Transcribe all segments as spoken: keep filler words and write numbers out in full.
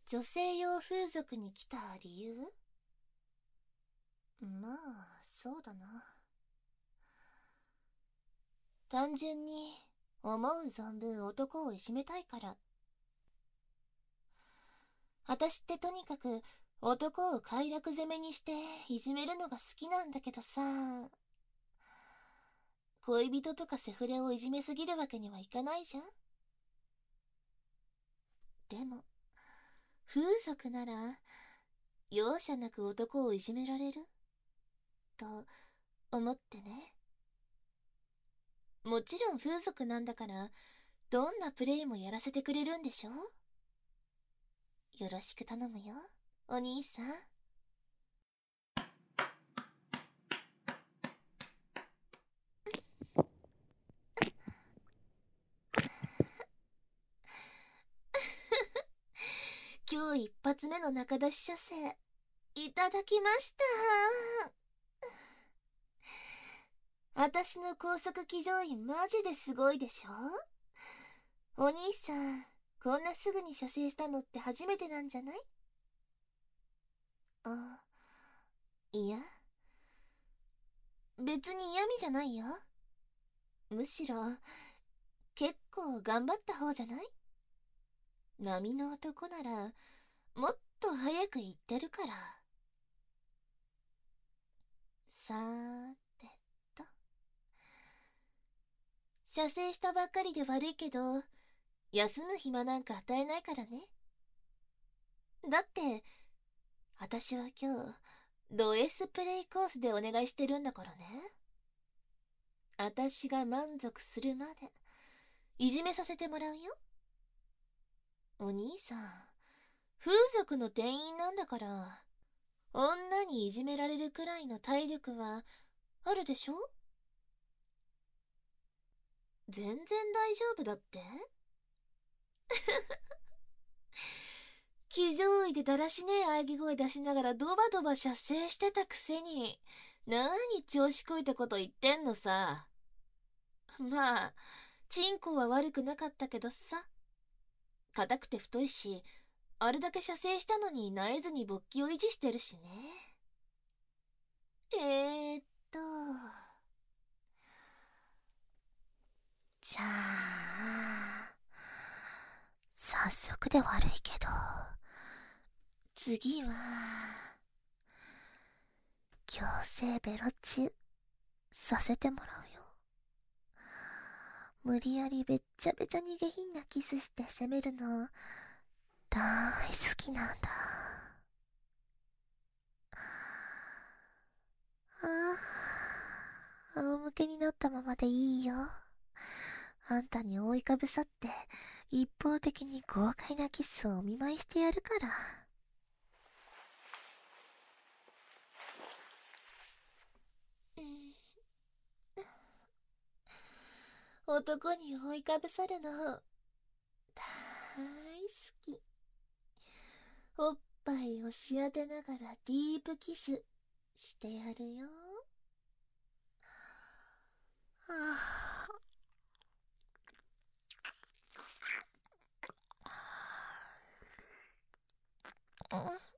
女性用風俗に来た理由？まあ、そうだな。単純に、思う存分男をいじめたいから。私ってとにかく、男を快楽攻めにしていじめるのが好きなんだけどさ。恋人とかセフレをいじめすぎるわけにはいかないじゃん。でも、風俗なら、容赦なく男をいじめられると思ってね。もちろん風俗なんだから、どんなプレイもやらせてくれるんでしょ？よろしく頼むよ、お兄さん。今日一発目の中出し射精、いただきました。私の高速騎乗位マジですごいでしょ？お兄さん、こんなすぐに射精したのって初めてなんじゃない？あ、いや。別に嫌味じゃないよ。むしろ、結構頑張った方じゃない？波の男なら、もっと早く行ってるから。さーてと。射精したばっかりで悪いけど、休む暇なんか与えないからね。だって、私は今日、ド S プレイコースでお願いしてるんだからね。私が満足するまで、いじめさせてもらうよ。お兄さん、風俗の店員なんだから、女にいじめられるくらいの体力は、あるでしょ？全然大丈夫だって？騎乗位でだらしねえ喘ぎ声出しながらドバドバ射精してたくせに、なに調子こいたこと言ってんのさ。まあ、チンコは悪くなかったけどさ。硬くて太いし、あれだけ射精したのに萎えずに勃起を維持してるしね。えーっと。じゃあ、早速で悪いけど、次は、強制ベロチュさせてもらうよ。無理やりべっちゃべちゃに下品なキスして攻めるの、大好きなんだ。ああ、仰向けになったままでいいよ。あんたに覆いかぶさって、一方的に豪快なキスをお見舞いしてやるから。男に覆いかぶさるの、大好き。おっぱいをし当てながらディープキスしてやるよ。はあ、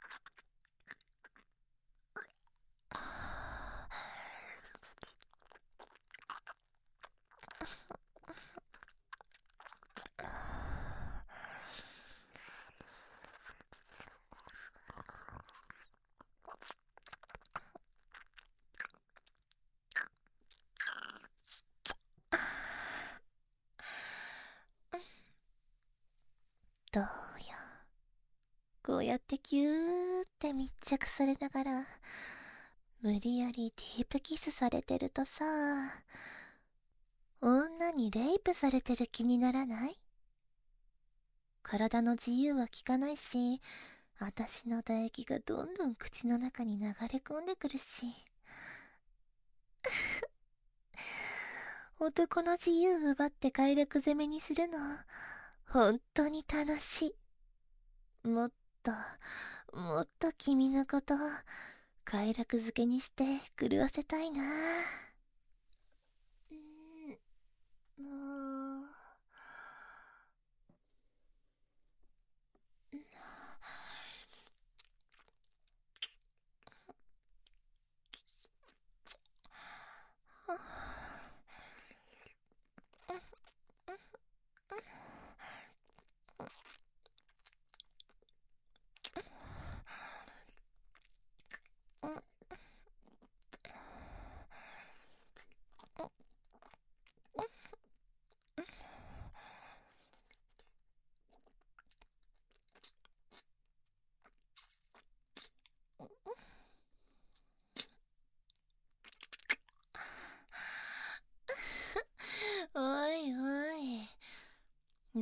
どうよ。こうやってキューって密着されながら、無理やりディープキスされてるとさ、女にレイプされてる気にならない？体の自由は効かないし、私の唾液がどんどん口の中に流れ込んでくるし。男の自由奪って快楽攻めにするの、本当に楽しい。もっと、もっと君のこと、快楽漬けにして狂わせたいな。うん、もう。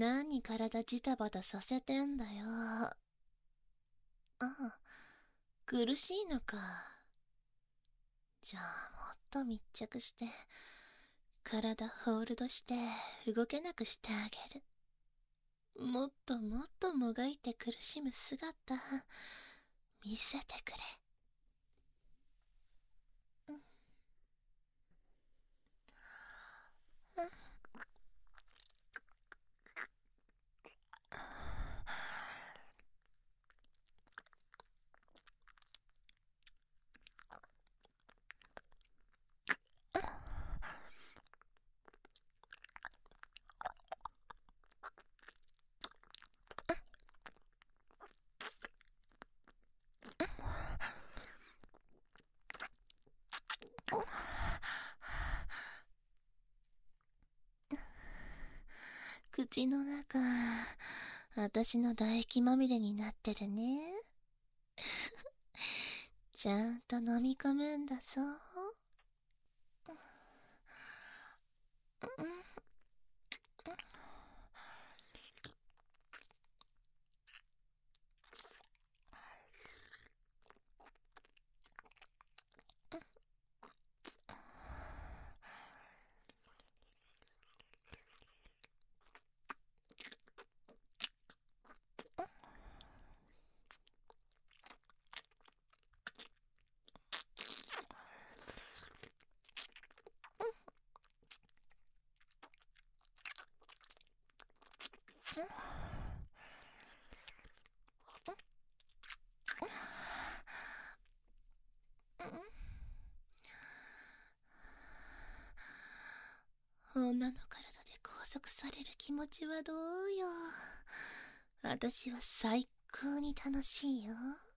何体ジタバタさせてんだよ。ああ、苦しいのか。じゃあもっと密着して、体ホールドして動けなくしてあげる。もっともっともがいて苦しむ姿、見せてくれ。うんうん口の中、私の唾液まみれになってるね。ちゃんと飲み込むんだぞ。女の体で拘束される気持ちはどうよ。私は最高に楽しいよ。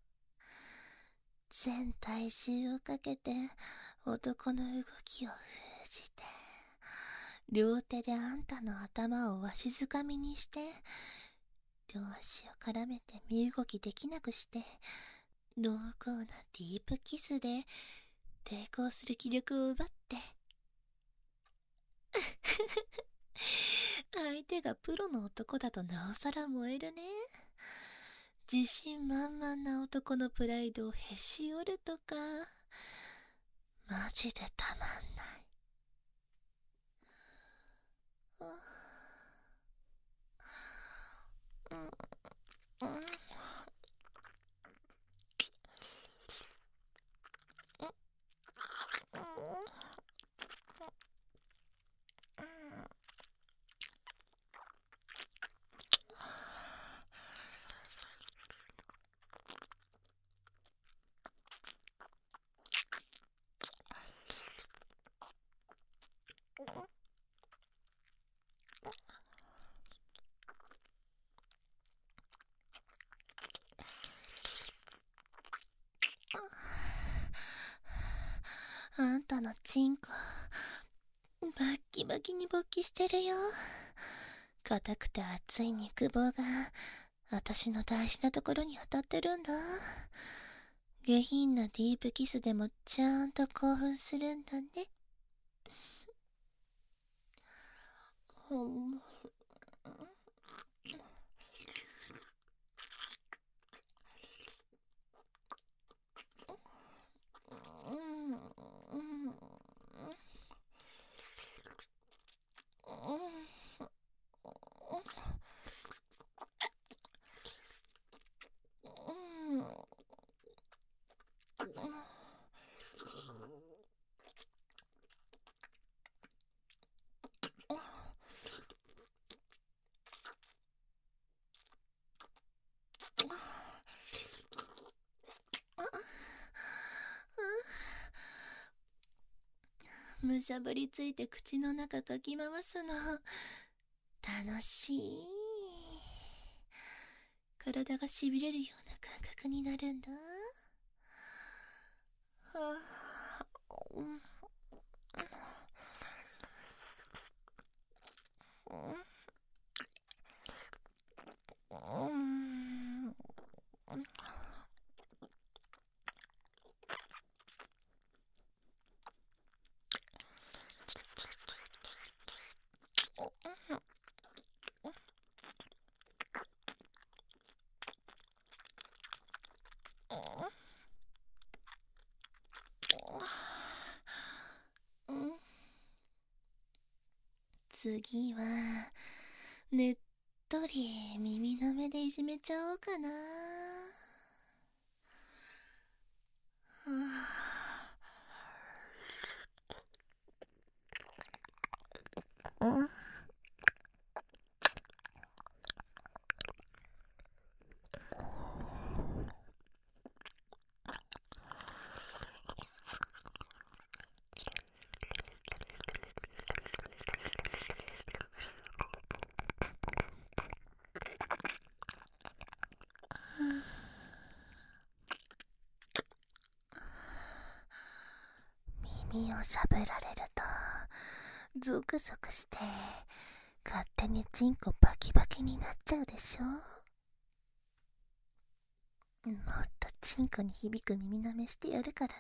全体重をかけて男の動きを封じて、両手であんたの頭をわしづかみにして、両足を絡めて身動きできなくして、濃厚なディープキスで抵抗する気力を奪って相手がプロの男だとなおさら燃えるね。自信満々な男のプライドをへし折るとか、マジでたまんない。うんうんあんたのチンコバッキバキに勃起してるよ。硬くて熱い肉棒が私の大事なところに当たってるんだ。下品なディープキスでもちゃんと興奮するんだね。うんむしゃぶりついて口の中かき回すの楽しい。体がしびれるような感覚になるんだ。はあ、うんうん次はねっとり耳なめでいじめちゃおうかな。はあ、うん耳をしゃぶられるとゾクゾクして勝手にチンコバキバキになっちゃうでしょ。もっとチンコに響く耳なめしてやるからな。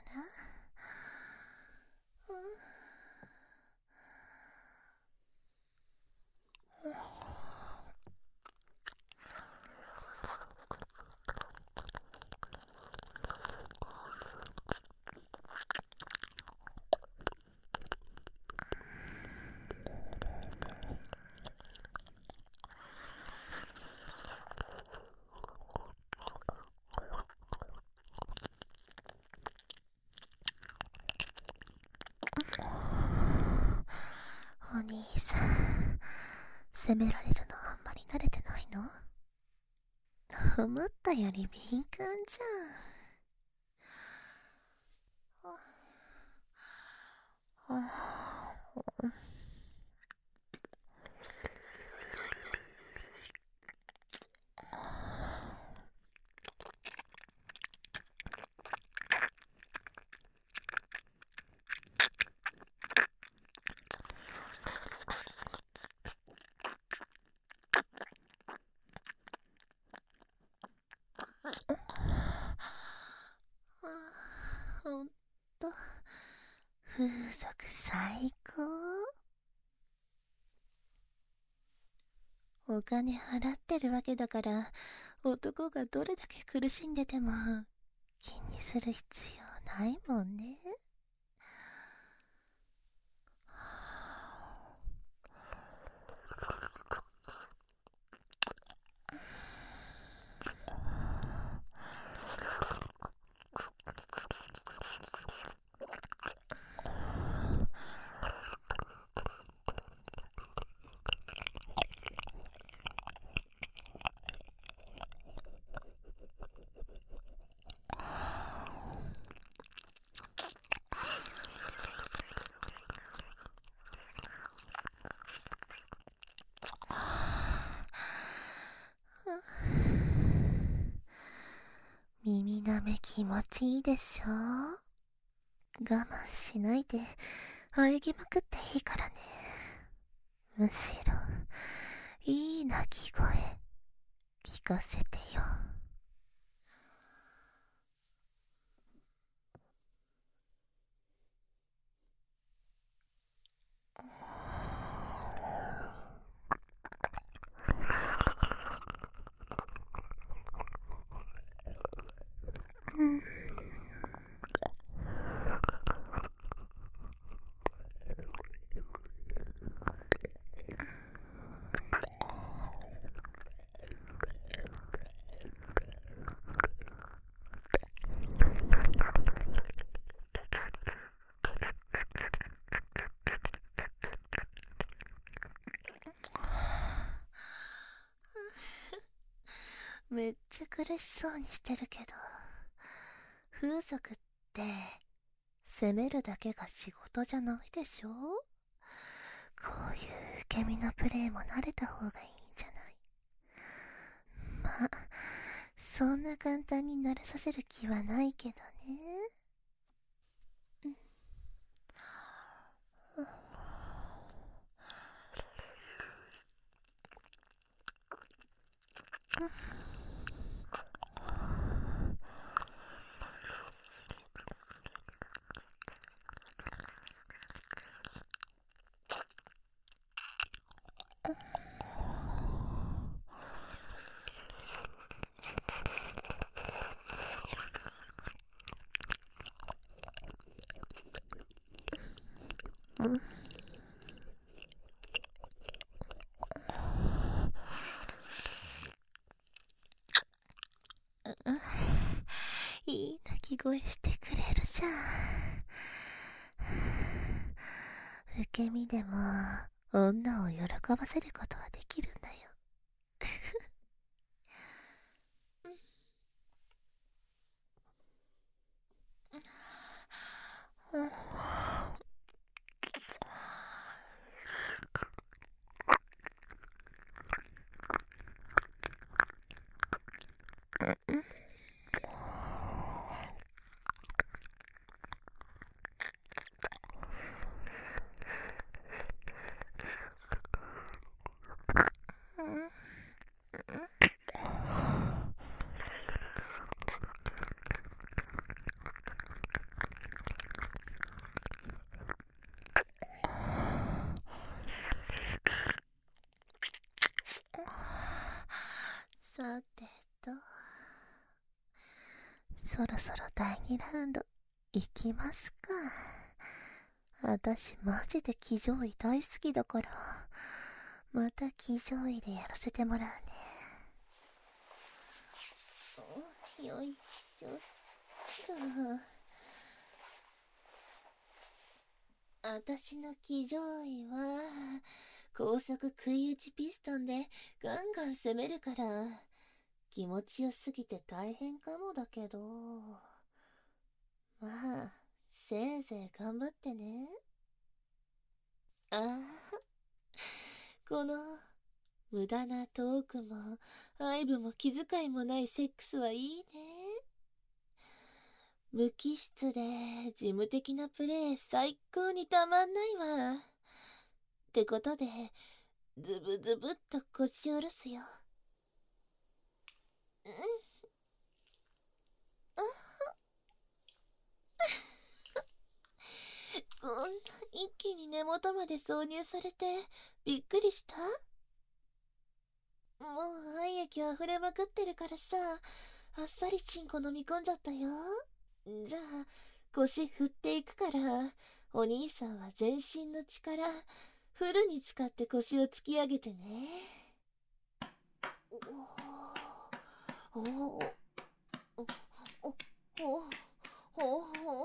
お兄さん、責められるのあんまり慣れてないの？思ったより敏感じゃん。ほんと風俗最高。お金払ってるわけだから、男がどれだけ苦しんでても気にする必要ないもんね。耳なめ気持ちいいでしょ。我慢しないで喘ぎまくっていいからね。むしろいい鳴き声聞かせてよ。うんめっちゃ苦しそうにしてるけど、風俗って責めるだけが仕事じゃないでしょ。こういう受け身のプレイも慣れた方がいいんじゃない？まあ、そんな簡単に慣れさせる気はないけどね。うんき声してくれるじゃん。受け身でも女を喜ばせることはできるんだよ。さてと、そろそろだいにラウンドいきますか。あたしマジで騎乗位大好きだから、また騎乗位でやらせてもらうね。よいしょっと。あたしの騎乗位は高速食い打ちピストンでガンガン攻めるから気持ちよすぎて大変かもだけど、まあせいぜい頑張ってね。ああ、この無駄なトークも愛撫も気遣いもないセックスはいいね。無機質で事務的なプレイ最高にたまんないわ。ってことでズブズブっと腰下ろすよ。うんこんな一気に根元まで挿入されてびっくりした？もう愛液溢れまくってるからさ、あっさりチンコ飲み込んじゃったよ。じゃあ腰振っていくから、お兄さんは全身の力フルに使って腰を突き上げてね。おおおおおおお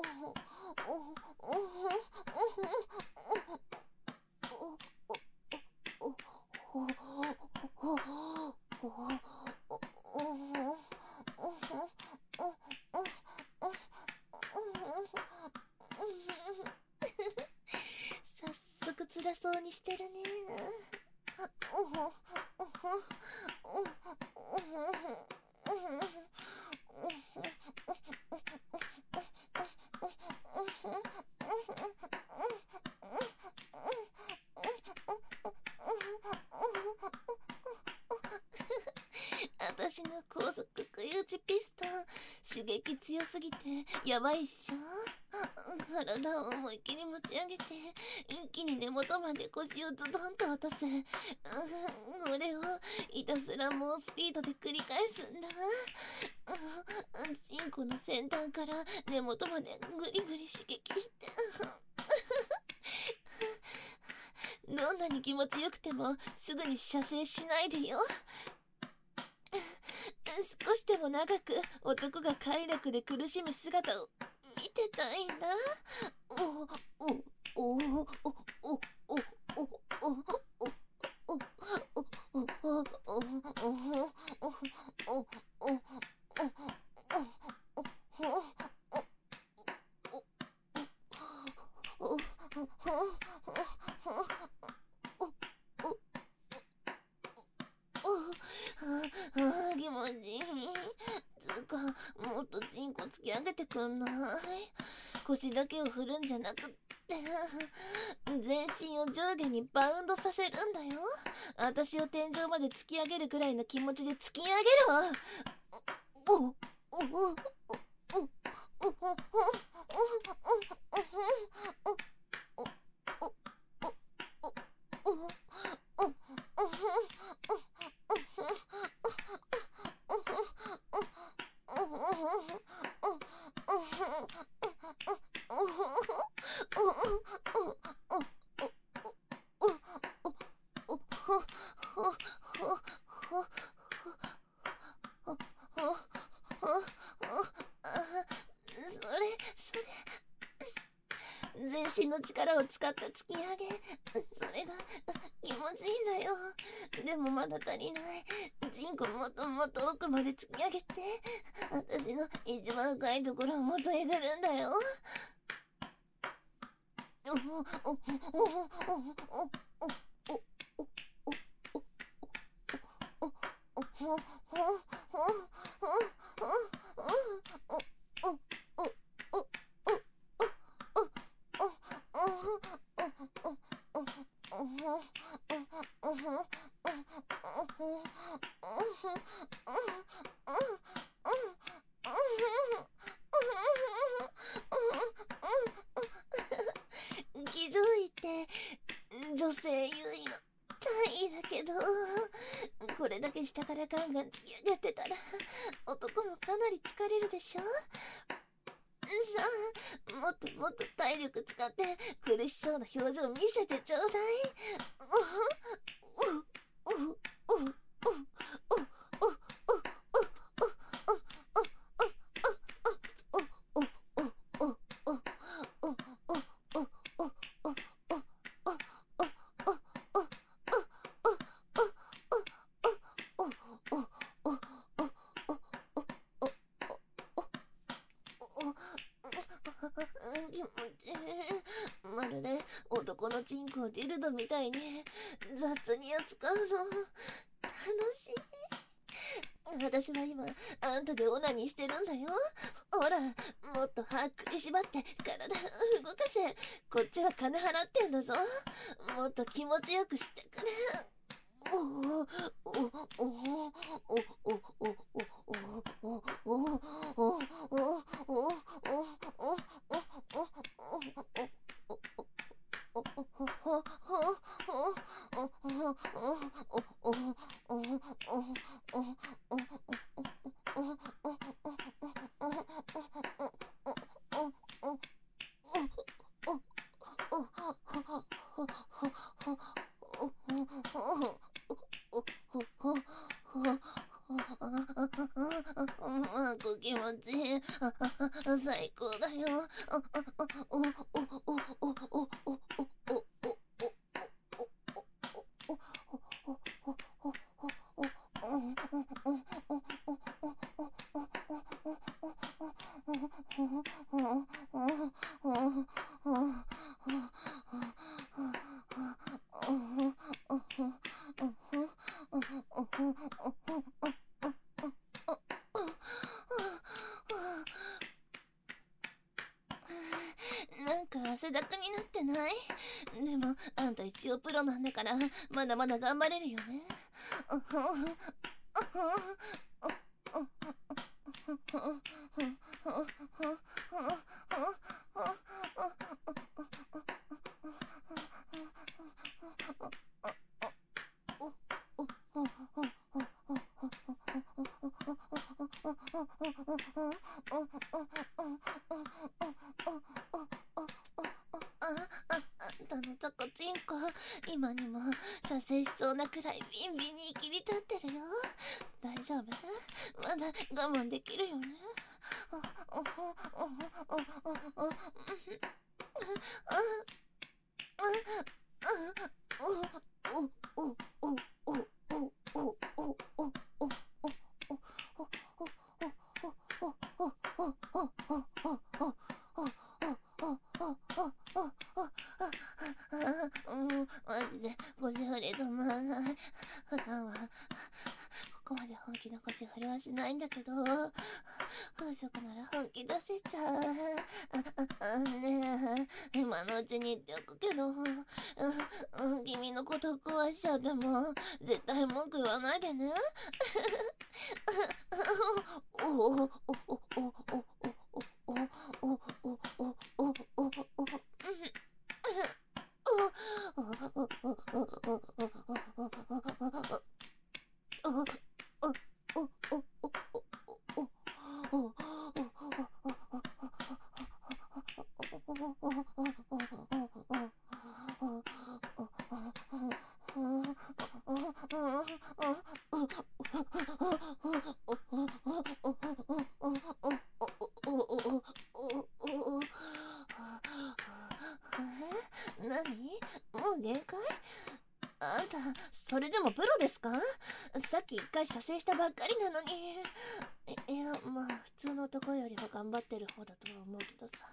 早速辛そうにしてるね。私の高速食い打ちピストン刺激強すぎてやばいっしょ。体を思いっきり持ち上げて一気に根元まで腰をズドンと落とす。これをひたすら猛スピードで繰り返すんだ。チンコの先端から根元までグリグリ刺激してどんなに気持ちよくてもすぐに射精しないでよ。少しでも長く男が快楽で苦しむ姿を見てたいんだ。おおおおおおおおおお気持ちいい。つうかもっとチンコ突き上げてくんない？腰だけを振るんじゃなくって全身を上下にバウンドさせるんだよ。私を天井まで突き上げるくらいの気持ちで突き上げろ。おおおおお身の力を使った突き上げ、それが気持ちいいんだよ。でもまだ足りない。チンコもっともっと奥まで突き上げて、私の一番深いところをもっとえぐるんだよ。おおおおおおおお気づいて女性優位の単位だけど、これだけ下からガンガン突き上げてたら男もかなり疲れるでしょ。さあ、もっともっと体力使って苦しそうな表情見せてちょうだい。まるで男のチンコをディルドみたいに雑に扱うの楽しい。私は今あんたでオナニーしてるんだよ。ほら、もっと歯食いしばって体動かせ。こっちは金払ってんだぞ。もっと気持ちよくしてくれ。おおおおおおおおおおおお気持ちいい。最高だよ。なんか汗だくになってない？でもあんた一応プロなんだからまだまだ頑張れるよね。あんたのザコチンコ、今にも射精しそうなくらいビンビンに切り立ってるよ。大丈夫？まだ我慢できるよね。マジで腰振り止まらない。普段はここまで本気の腰振りはしないんだけど、風俗なら本気出せちゃう。あねえ、今のうちに言っておくけど、うん、君のこと壊しちゃっても絶対文句言わないでね。おおおおおおおおおおおお何？もう限界？あんた、それでもプロですか？さっき一回射精したばっかりなのに。い、いや、まあ、普通の男よりは頑張ってる方だとは思うけどさ。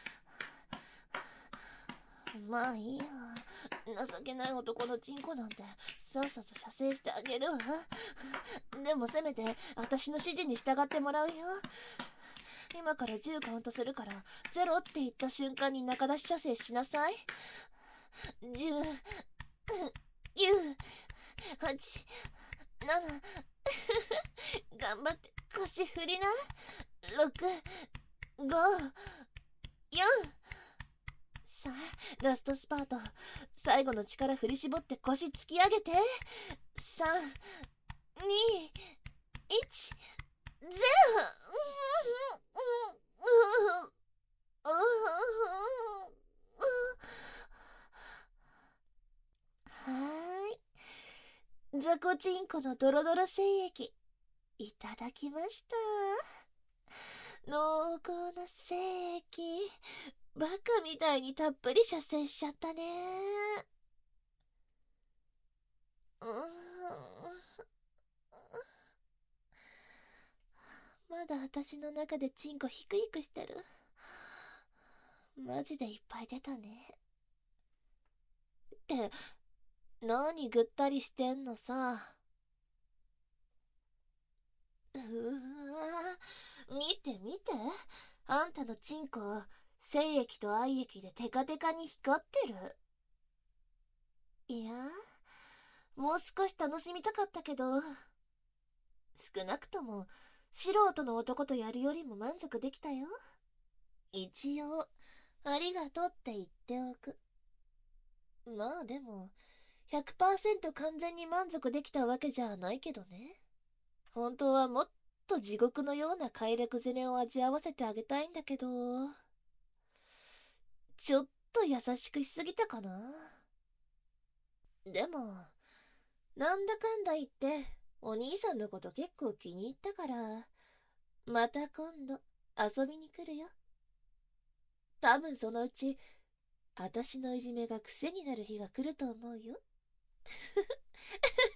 まあいいや。情けない男のチンコなんて、さっさと射精してあげるわ。でもせめて、私の指示に従ってもらうよ。今からじゅうカウントするから、ゼロって言った瞬間に中出し射精しなさい。じゅう、きゅう、はち、なな、頑張って腰振りな。ろく、ご、よん。さあ、ラストスパート。最後の力振り絞って腰突き上げて。さん、に、いち、ゼロ。はーい。ザコチンコのドロドロ精液、いただきました。濃厚な精液、バカみたいにたっぷり射精しちゃったね。うーん。まだ私の中でチンコヒクヒクしてる。マジでいっぱい出たね。って、何ぐったりしてんのさ。うわぁ、見て見て。あんたのチンコ、精液と愛液でテカテカに光ってる。いや、もう少し楽しみたかったけど、少なくとも素人の男とやるよりも満足できたよ。一応、ありがとうって言っておく。まあでも、ひゃくパーセント 完全に満足できたわけじゃないけどね。本当はもっと地獄のような快楽攻めを味わわせてあげたいんだけど、ちょっと優しくしすぎたかな。でも、なんだかんだ言って、お兄さんのこと結構気に入ったから、また今度遊びに来るよ。多分そのうち、あたしのいじめが癖になる日が来ると思うよ。